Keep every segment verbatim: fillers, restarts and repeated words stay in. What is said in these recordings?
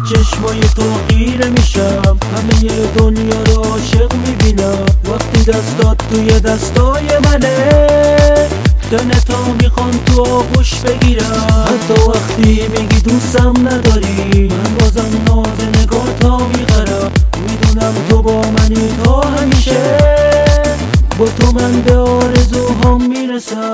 چشمای تو خیره میشم، همه دنیا رو عاشق میبینم وقتی دستات توی دستای منه. دلتو میخوام تو آغوش بگیرم، حتی وقتی میگی دوستم نداری من بازم ناز نگاه تا میخرم. میدونم تو با منی تا همیشه، با تو من به آرزوهام میرسم.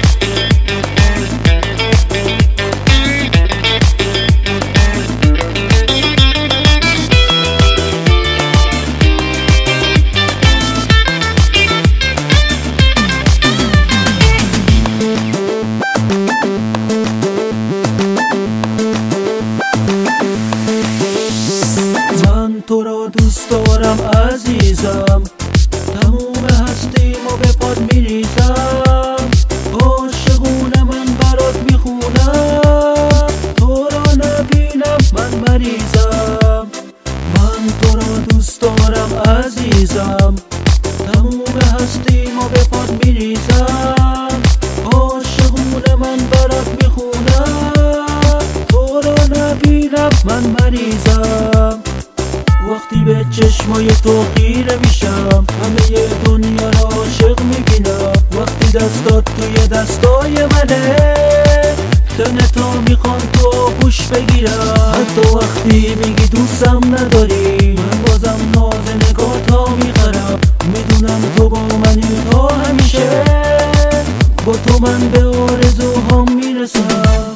من تو را دوست دارم عزیزم، تموم هستیمو به پاد میریزم. عاشقونه من برات میخونم، تو را نبینم من مریضم. من تو را دوست دارم عزیزم، تموم هستیمو به پاد میریزم. عاشقونه من برات میخونم، تو را نبینم من مریضم. وقتی به چشمای تو خیره میشم، همه دنیا رو عاشق میبینم وقتی دستات توی دستای منه. دلتو میخوام تو آغوش بگیرم، حتی وقتی میگی دوستم نداری من بازم ناز نگاه تا میخرم. میدونم تو با منی تا همیشه، با تو من به آرزوهام میرسم.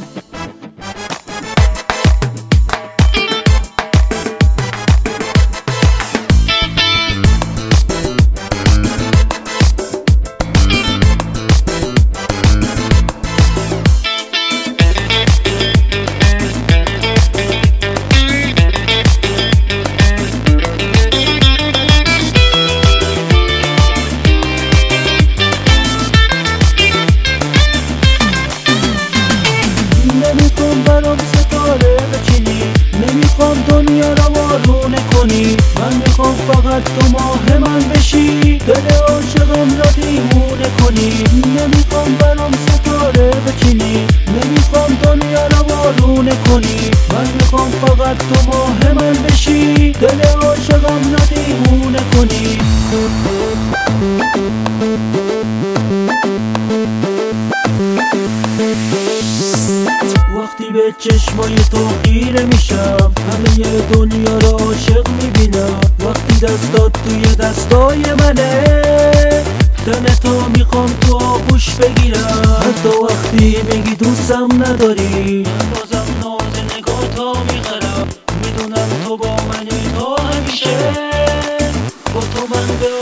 نمیخوام برام ستاره بچینی، نمیخوام دنیا رو وارونه کنی. من میخوام فقط تو ماه من بشی، دل عاشقم را دیوونه کنی. نمیخوام برام ستاره بچینی، نمیخوام دنیا رو وارونه کنی. من میخوام فقط تو ماه من بشی، دل عاشقم را دیوونه کنی. وقتی به چشمای تو خیره میشم، همه دنیا رو عاشق میبینم وقتی دستات توی دستای منه. دلتو میخوام تو آغوش بگیرم، حتی وقتی میگی دوستم نداری من بازم ناز نگاه تا میخرم. میدونم تو با منی تا همیشه، با تو من به